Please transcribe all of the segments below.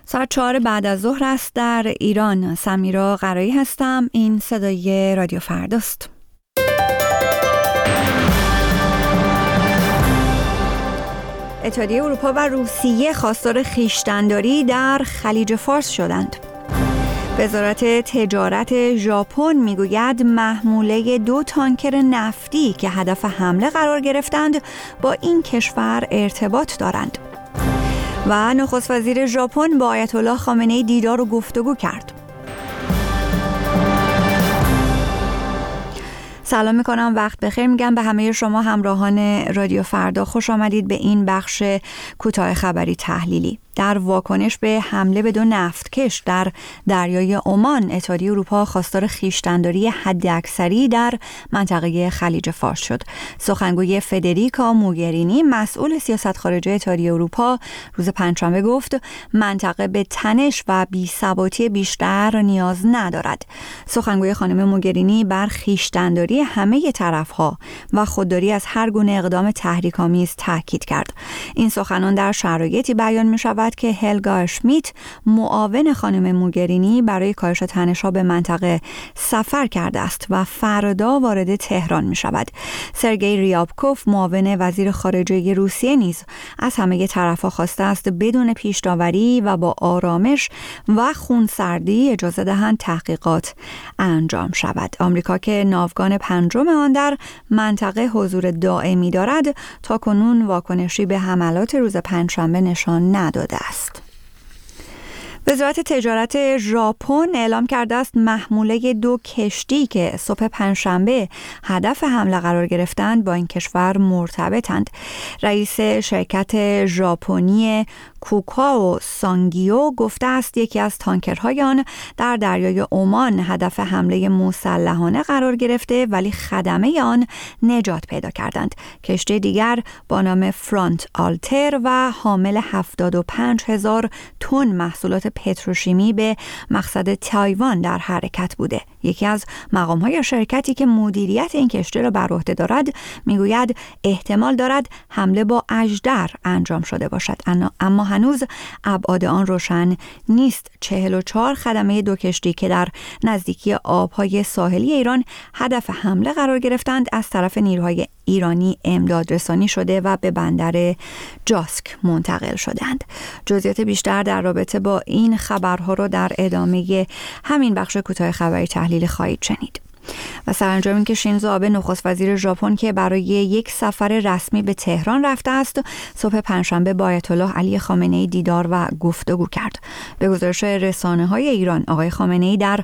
ساعت 4 بعد از ظهر است در ایران. سمیرا قرایی هستم. این صدای رادیو فرداست. اتحادیه اروپا و روسیه خواستار خویشتن‌داری در خلیج فارس شدند. وزارت تجارت ژاپن میگوید محموله 2 تانکر نفتی که هدف حمله قرار گرفتند با این کشور ارتباط دارند. و نخست وزیر ژاپن با آیت الله خامنه‌ای دیدار و گفتگو کرد. سلام میکنم، وقت بخیر میگم به همه شما همراهان رادیو فردا. خوش آمدید به این بخش کوتاه خبری تحلیلی. در واکنش به حمله به 2 نفتکش در دریای عمان، اتحادیه اروپا خواستار خویشتن‌داری حداکثری در منطقه خلیج فارس شد. سخنگوی فدریکا موگرینی، مسئول سیاست خارجی اتحادیه اروپا، روز پنجشنبه گفت منطقه به تنش و بی‌ثباتی بیشتر نیاز ندارد. سخنگوی خانم موگرینی بر خویشتن‌داری همه طرف‌ها و خودداری از هر گونه اقدام تحریک‌آمیز تاکید کرد. این سخنان در شرایطی بیان می‌شود که هلگا اشمیت، معاون خانم موگرینی، برای کاهش تنش‌ها به منطقه سفر کرده است و فردا وارد تهران می‌شود. سرگئی ریابکوف، معاون وزیر خارجه روسیه، نیز از همه طرف‌ها خواسته است بدون پیش‌داوری و با آرامش و خونسردی اجازه دهند تحقیقات انجام شود. آمریکا که ناوگان 5 آن در منطقه حضور دائمی دارد، تاکنون واکنشی به حملات روز پنجشنبه نشان نداده است. وزارت تجارت ژاپن اعلام کرده است محموله 2 کشتی که صبح پنجشنبه هدف حمله قرار گرفتند با این کشور مرتبطند. رئیس شرکت ژاپنی کوکاو سانگیو گفته است یکی از تانکرهای آن در دریای عمان هدف حمله مسلحانه قرار گرفته، ولی خدمه آن نجات پیدا کردند. کشتی دیگر با نام فرانت آلتر و حامل 75,000 تن محصولات پتروشیمی به مقصد تایوان در حرکت بوده. یکی از مقام‌های شرکتی که مدیریت این کشتی را بر عهده دارد میگوید احتمال دارد حمله با اژدر انجام شده باشد، اما هنوز ابعاد آن روشن نیست. 44 خدمه 2 کشتی که در نزدیکی آب‌های ساحلی ایران هدف حمله قرار گرفتند از طرف نیروهای ایرانی امداد رسانی شده و به بندر جاسک منتقل شدند. جزئیات بیشتر در رابطه با این خبرها رو در ادامه همین بخش کوتاه خبری تحلیل خواهید شنید. و سرانجام اینکه شینزو آبه، نخست وزیر ژاپن که برای یک سفر رسمی به تهران رفته است، صبح پنجشنبه با آیت الله علی خامنه‌ای دیدار و گفتگو کرد. به گزارش رسانه‌های ایران، آقای خامنه‌ای در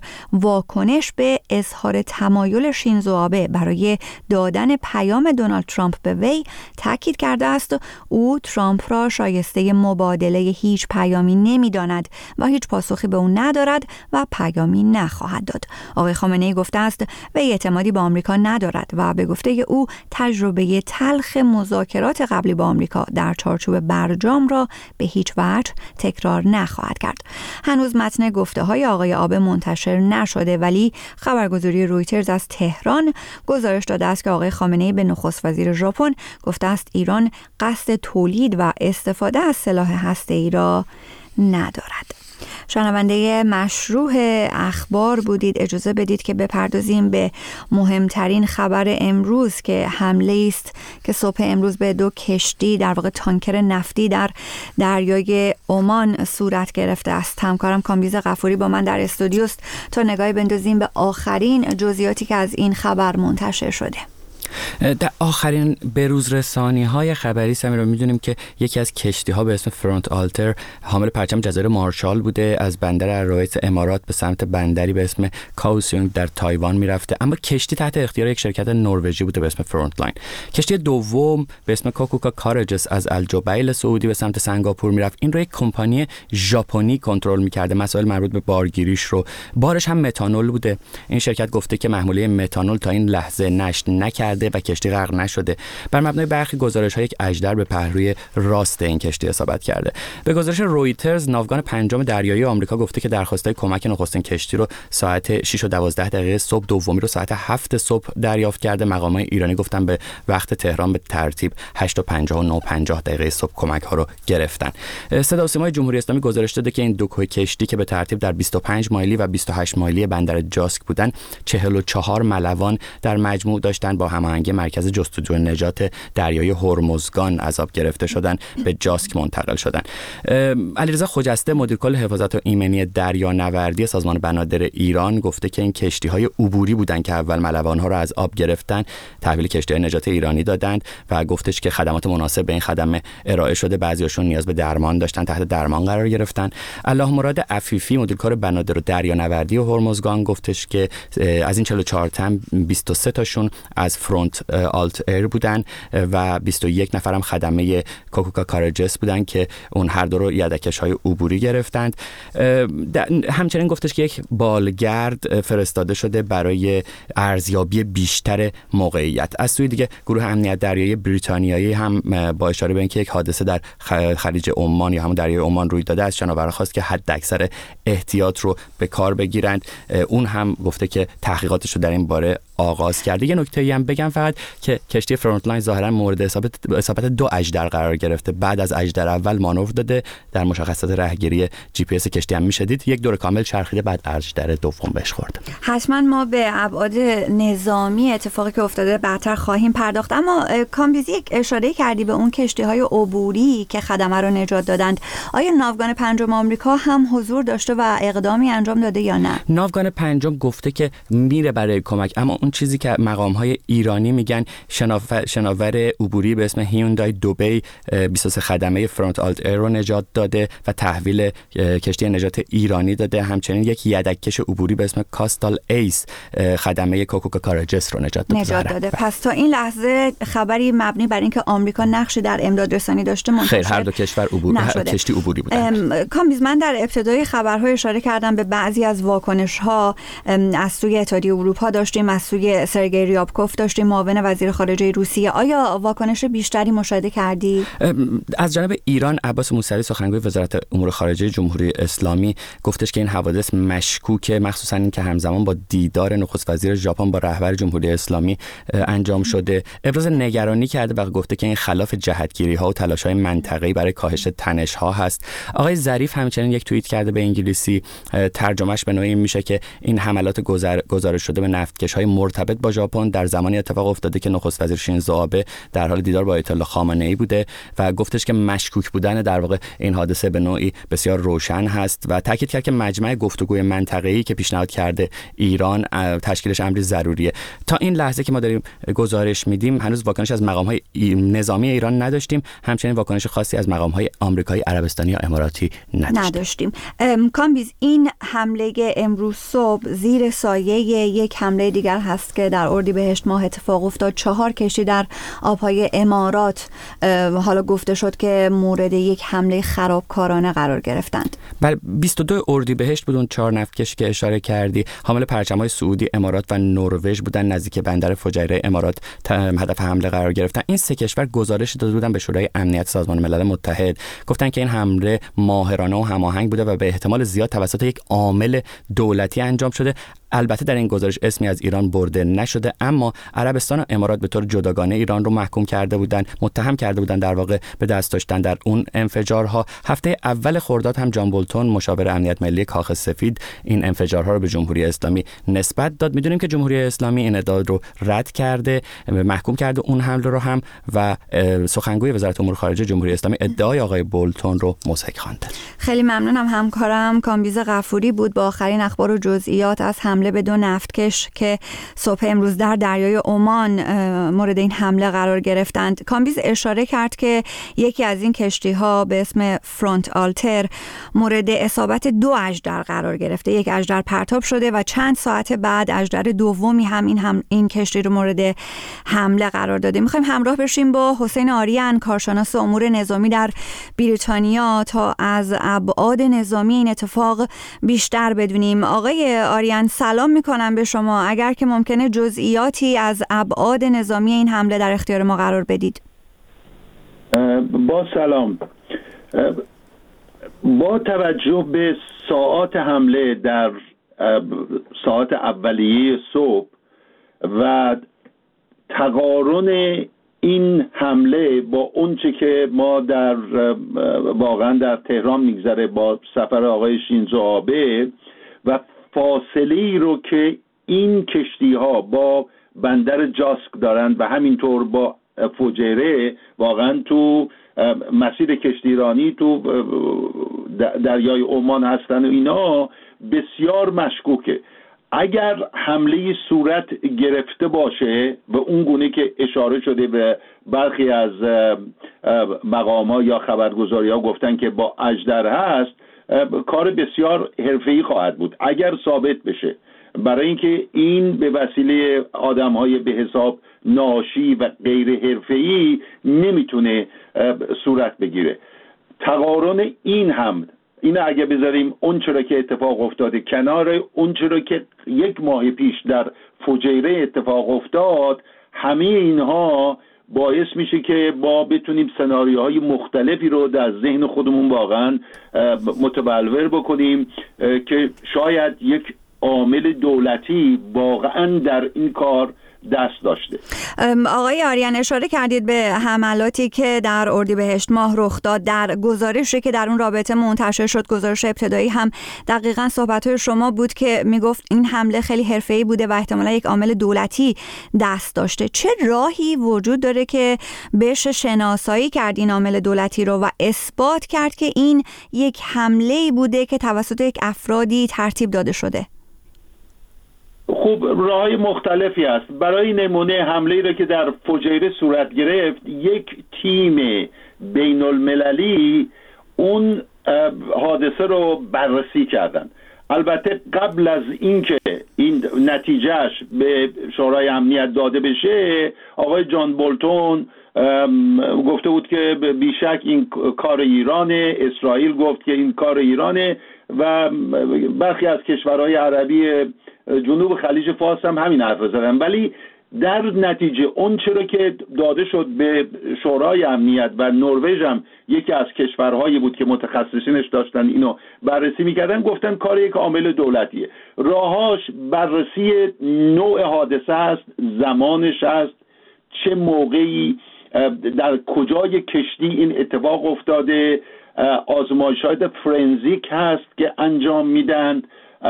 واکنش به اظهار تمایل شینزو آبه برای دادن پیام دونالد ترامپ به وی تاکید کرده است او ترامپ را شایسته مبادله هیچ پیامی نمی‌داند و هیچ پاسخی به او ندارد و پیامی نخواهد داد. آقای خامنه‌ای گفته است وی اعتمادی به آمریکا ندارد و به گفته او تجربه تلخ مذاکرات قبلی با آمریکا در چارچوب برجام را به هیچ وجه تکرار نخواهد کرد. هنوز متن گفته‌های آقای آبه منتشر نشده، ولی خبرگزاری رویترز از تهران گزارش داده است که آقای خامنه‌ای به نخست وزیر ژاپن گفته است ایران قصد تولید و استفاده از سلاح هسته‌ای را ندارد. شنونده مشروع اخبار بودید. اجازه بدید که بپردازیم به مهمترین خبر امروز که حمله است که صبح امروز به 2 کشتی، در واقع تانکر نفتی، در دریای عمان صورت گرفته است. همکارم کامبیز غفوری با من در استودیو است تا نگاهی بندازیم به آخرین جزئیاتی که از این خبر منتشر شده. در آخرین بروزرسانی‌های خبری سمیرا می‌دونیم که یکی از کشتی‌ها به اسم فرانت آلتر حامل پرچم جزایر مارشال بوده، از بندر اروایس امارات به سمت بندری به اسم کاوسیونگ در تایوان میرفته، اما کشتی تحت اختیار یک شرکت نروژی بوده به اسم فرانت لاین. کشتی دوم به اسم کوکوکا کارجس از الجبیل سعودی به سمت سنگاپور میرفت. این رو یک کمپانی ژاپنی کنترل می‌کرده. مسائل مربوط به بارگیریش رو، بارش هم متانول بوده. این شرکت گفته که محموله متانول تا این لحظه نشت نکرده کرده و کشتی غرق نشده. بر مبنای برخی گزارش‌ها یک اژدر به پهلوی راست این کشتی اصابت کرده. به گزارش رویترز، ناوگان پنجم دریایی آمریکا گفته که درخواست‌های کمک نخستین کشتی رو ساعت 6:12 صبح، دومی رو ساعت 7 صبح دریافت کرده. مقامات ایرانی گفتن به وقت تهران به ترتیب 8:59 50 صبح کمک‌ها رو گرفتن. صدا و سیمای جمهوری اسلامی گزارش داده که این دو کشتی که به ترتیب در 25 مایلی و 28 مایلی بندر جاسک بودن، 44 ملوان در مجموع داشتن. با هماهنگی مرکز جستجوی نجات دریایی هرمزگان از آب گرفته شدن، به جاسک منتقل شدن. علیرضا خجسته، مدیر کل حفاظت و ایمنی دریانوردی سازمان بنادر ایران، گفته که این کشتی‌های عبوری بودند که اول ملوان‌ها رو از آب گرفتن، تحویل کشتی‌های نجات ایرانی دادند و گفتش که خدمات مناسب به این خدمه ارائه شده. بعضی‌هاشون نیاز به درمان داشتن، تحت درمان قرار گرفتن. الله مراد عفیفی، مدیر کل بنادر و دریانوردی هرمزگان، گفتش که از این 44 تن 23 تاشون از فرونت آلت ایر بودن و 21 نفر هم خدمه کوکوکا کارجس بودن که اون هر دو رو یدکش‌های عبوری گرفتند. همچنین گفتش که یک بالگرد فرستاده شده برای ارزیابی بیشتر موقعیت. از سوی دیگه گروه امنیت دریایی بریتانیایی هم با اشاره به اینکه یک حادثه در خلیج عمان یا همون دریای عمان روی داده، از شناوران خواست که حداکثر احتیاط رو به کار بگیرند. اون هم گفته که تحقیقاتش رو در این باره آغاز کرده. یه نکته‌ای هم بگم فقط که کشتی فرونت لاین ظاهرا مورد اصابت دو اژدر قرار گرفته. بعد از اژدر اول مانور داده، در مشخصات راهگیری جی پی اس کشتی هم میشدید یک دور کامل چرخیده، بعد اژدر دوم بهش خورد. حتما ما به ابعاد نظامی اتفاقی که افتاده بعدتر خواهیم پرداخت، اما کامبیزی یک اشاره کردی به اون کشتی‌های عبوری که خدمه رو نجات دادند. آیا ناوگان پنجم آمریکا هم حضور داشته و اقدامی انجام داده یا نه؟ ناوگان پنجم گفته که میره برای کمک، اما اون چیزی که مقام‌های ایرانی میگن، شناور عبوری به اسم هیوندای دوبی 23 خدمه فرونت آلت ایر رو نجات داده و تحویل کشتی نجات ایرانی داده. همچنین یک یدککش عبوری به اسم کاستال ایس خدمه کوکوکا کاراجس رو نجات داده. پس تا این لحظه خبری مبنی بر اینکه آمریکا نقشی در امداد رسانی داشته منتشر خیر، هر دو کشور کشتی عبوری بودند. کامبیز، من در ابتدای خبرها اشاره کردم به بعضی از واکنش‌ها از سوی اتحادیه اروپا داشتیم، از سوی سرگئی ریابکوف داشتیم، معاون وزیر خارجه روسیه. آیا واکنش بیشتری مشاهده کردی؟ از جانب ایران، عباس موسوی سخنگوی وزارت امور خارجه جمهوری اسلامی گفتش که این حوادث مشکوکه، مخصوصا اینکه همزمان با دیدار نخست وزیر ژاپن با رهبر جمهوری اسلامی انجام شده. ابراز نگرانی کرده و گفته که این خلاف جهتگیری‌ها و تلاش‌های منطقه‌ای برای کاهش تنش‌ها هست. آقای ظریف همچنین یک توییت کرده به انگلیسی، ترجمهش به نوعی میشه که این حملات گزارش شده به نفتکش‌های مرتبط با ژاپن در زمانی اتفاق افتاده که نخست وزیر شینزو آبه در حال دیدار با آیت الله خامنه‌ای بوده و گفتش که مشکوک بودن در واقع این حادثه به نوعی بسیار روشن هست و تاکید کرد که مجمع گفتگوی منطقه‌ای که پیشنهاد کرده ایران تشکیلش امری ضروریه. تا این لحظه که ما داریم گزارش میدیم هنوز واکنش از مقام‌های نظامی ایران نداشتیم، همچنین واکنش خاصی از مقام‌های آمریکایی، عربستانی یا اماراتی نداشتیم. کامبیز، این حمله امروز صبح زیر سایه یک حمله دیگر هست که در اردیبهشت ماه اتفاق افتاد. 4 کشتی در آبهای امارات حالا گفته شد که مورد یک حمله خرابکارانه قرار گرفتند. بله، 22 اردیبهشت بود اون 4 نفتکش که اشاره کردی، حامل پرچم‌های سعودی، امارات و نروژ بودن، نزدیک بندر فجیره امارات هدف حمله قرار گرفتن. این 3 کشور گزارش داده بودن به شورای امنیت سازمان ملل متحد، گفتن که این حمله ماهرانه و هماهنگ بوده و به احتمال زیاد توسط یک عامل دولتی انجام شده. البته در این گزارش اسمی از ایران برده نشده، اما عربستان و امارات به طور جداگانه ایران رو متهم کرده بودن در واقع به دست داشتن در اون انفجارها. هفته اول خرداد هم جان بولتون، مشاور امنیت ملی کاخ سفید، این انفجارها رو به جمهوری اسلامی نسبت داد. میدونیم که جمهوری اسلامی این ادعا رو رد کرده، محکوم کرده اون حمله رو هم و سخنگوی وزارت امور خارجه جمهوری اسلامی ادعای آقای بولتون رو مضحک خوانده. خیلی ممنونم. همکارم کامبیز غفوری بود با آخرین اخبار و جزئیات از حمله به 2 نفتکش که صبح امروز در دریای عمان مورد این حمله قرار گرفتند. کامبیز اشاره کرد که یکی از این کشتی‌ها به اسم فرونت آلتر مورد اصابت 2 اژدر قرار گرفته. یک اژدر پرتاب شده و چند ساعت بعد اژدر دومی هم این کشتی رو مورد حمله قرار داده. می‌خوایم همراه بشیم با حسین آریان، کارشناس امور نظامی در بریتانیا، تا از ابعاد نظامی این اتفاق بیشتر بدونیم. آقای آریان، سلام. سلام میکنم به شما. اگر که ممکنه جزئیاتی از ابعاد نظامی این حمله در اختیار ما قرار بدید. با سلام. با توجه به ساعات حمله در ساعات اولیه صبح و تقارن این حمله با اونچه که ما واقعا در تهران میگذره با سفر آقای شینزو آبه و فاصله‌ای رو که این کشتی ها با بندر جاسک دارند و همینطور با فجیره واقعا تو مسیر کشتیرانی تو دریای عمان هستن و اینا بسیار مشکوکه. اگر حمله صورت گرفته باشه و اون گونه که اشاره شده به برخی از مقام‌ها یا خبرگزاری‌ها گفتن که با اژدر هست، کار بسیار حرفه‌ای خواهد بود اگر ثابت بشه، برای اینکه این به وسیله آدم‌های به حساب ناشی و غیر حرفه‌ای نمیتونه صورت بگیره. تقارن این اگه بذاریم اون چرا که اتفاق افتاده کنار اون چرا که یک ماه پیش در فجیره اتفاق افتاد، همه اینها باعث میشه که بتونیم سناریوهای مختلفی رو در ذهن خودمون واقعا متبلور بکنیم که شاید یک عامل دولتی واقعا در این کار دست داشته. آقای آریان اشاره کردید به حملاتی که در اردیبهشت ماه رخ داد. در گزارشی که در اون رابطه منتشر شد، گزارش ابتدایی، هم دقیقاً صحبت‌های شما بود که میگفت این حمله خیلی حرفه‌ای بوده و احتمالاً یک عامل دولتی دست داشته. چه راهی وجود داره که بشه شناسایی کرد این عامل دولتی رو و اثبات کرد که این یک حمله‌ای بوده که توسط یک افرادی ترتیب داده شده؟ خوب، راه‌های مختلفی است. برای نمونه حمله‌ای را که در فجیره صورت گرفت، یک تیم بین المللی اون حادثه رو بررسی کردن. البته قبل از اینکه این نتیجهش به شورای امنیت داده بشه، آقای جان بولتون گفته بود که بیشک این کار ایرانه، اسرائیل گفت که این کار ایرانه و برخی از کشورهای عربی جنوب خلیج فارس هم همین حرف زدن. ولی در نتیجه اون چرا که داده شد به شورای امنیت و نروژ هم یکی از کشورهایی بود که متخصصینش داشتن اینو بررسی میکردن، گفتن کار یک عامل دولتیه. راهاش بررسی نوع حادثه است، زمانش است، چه موقعی در کجای کشتی این اتفاق افتاده، آزمایش‌های فرنزیک هست که انجام میدن.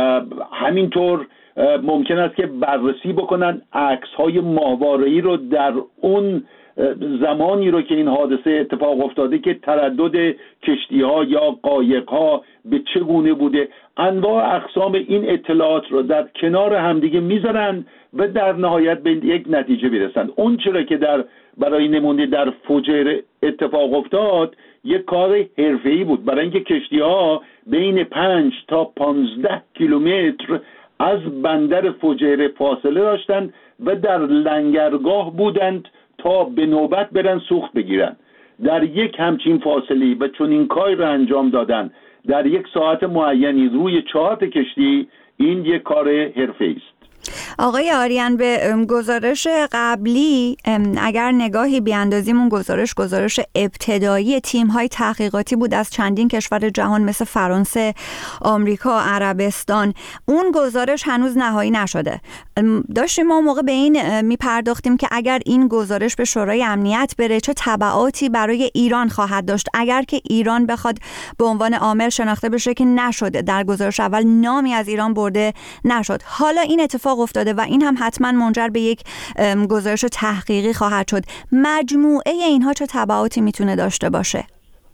همینطور ممکن است که بررسی بکنن عکس‌های ماهواره‌ای رو در اون زمانی رو که این حادثه اتفاق افتاده که تردد کشتی‌ها یا قایق‌ها به چه گونه بوده. انواع اقسام این اطلاعات رو در کنار همدیگه میذارن و در نهایت به یک نتیجه میرسن. اون چرا که برای نمونه در فجیره اتفاق افتاد یک کار حرفه‌ای بود، برای اینکه کشتی‌ها بین 5 تا 15 کیلومتر از بندر فجیره فاصله داشتند و در لنگرگاه بودند تا به نوبت برن سوخت بگیرن. در یک همچین فاصله و چون این کار رو انجام دادن در یک ساعت معینی روی چارت کشتی، این یک کار حرفه‌ای است. آقای آریان، به گزارش قبلی اگر نگاهی بیاندازیم، اون گزارش ابتدایی تیم‌های تحقیقاتی بود از چندین کشور جهان مثل فرانسه، آمریکا، عربستان. اون گزارش هنوز نهایی نشده. داشتیم ما موقع به این میپرداختیم که اگر این گزارش به شورای امنیت بره چه تبعاتی برای ایران خواهد داشت اگر که ایران بخواد به عنوان عامل شناخته بشه که نشده، در گزارش اول نامی از ایران برده نشد. حالا این اتفاق افتاده و این هم حتما منجر به یک گزارش تحقیقی خواهد شد. مجموعه اینها چه تبعاتی میتونه داشته باشه؟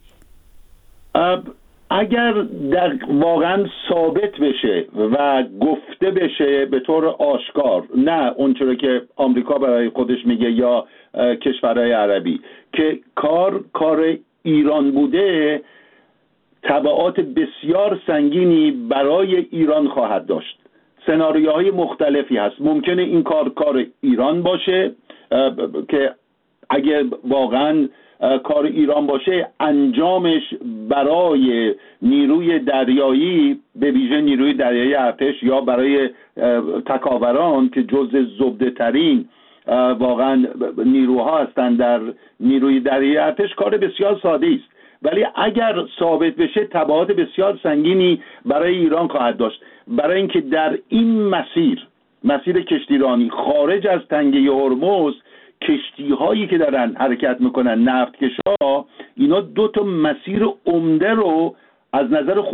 اگر واقعا ثابت بشه و گفته بشه به طور آشکار، نه اونچه که آمریکا برای خودش میگه یا کشورهای عربی، که کار ایران بوده، تبعات بسیار سنگینی برای ایران خواهد داشت. سناریوهای مختلفی هست. ممکنه این کار ایران باشه که اگه واقعا کار ایران باشه، انجامش برای نیروی دریایی، به ویژه نیروی دریایی ارتش یا برای تکاوران که جزء زبده ترین واقعا نیروها هستند در نیروی دریایی ارتش، کار بسیار ساده است. ولی اگر ثابت بشه تبعات بسیار سنگینی برای ایران خواهد داشت، برای اینکه در این مسیر کشتیرانی خارج از تنگه هرمز، کشتی هایی که دارن حرکت میکنن، نفتکشا، اینا 2 مسیر عمده رو از نظر